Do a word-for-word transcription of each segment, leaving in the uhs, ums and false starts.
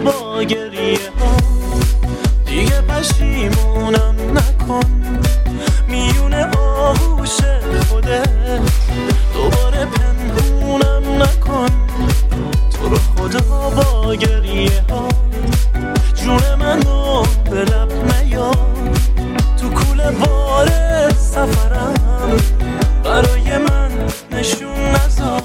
با گریه ها، دیگه پشیمونم نکن. میونه آغوش خودت دوباره پنهونم نکن. تو رو خدا با گریه ها جون منو به لب نیار. تو کوله بار سفرم برای من نشون نذار.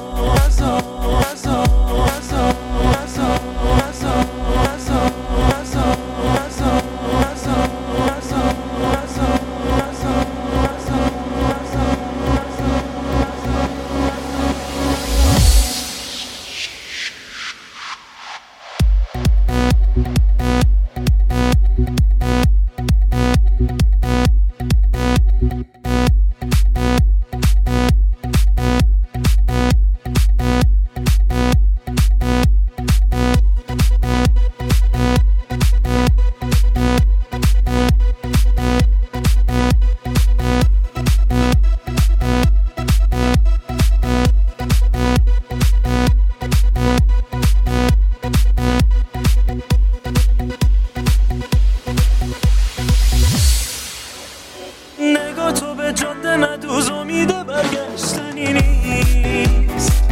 نگاه تو به جاده ندوز، امید برگشتنی نیست.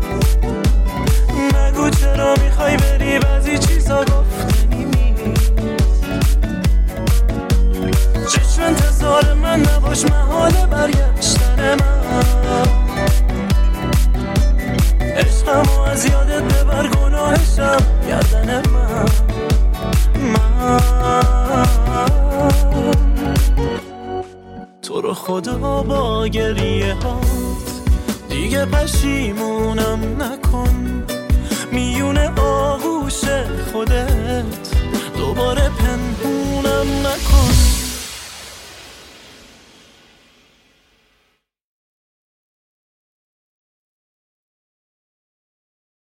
نگو چرا میخوای بری، بعضی چیزا گفتنی نیست. چشم انتظار من نباش، محال برگشتن من. عشقمو از یادت ببر، گناهشم گردن من. من تو رو خدا با گریه هات دیگه پشیمونم نکن. میون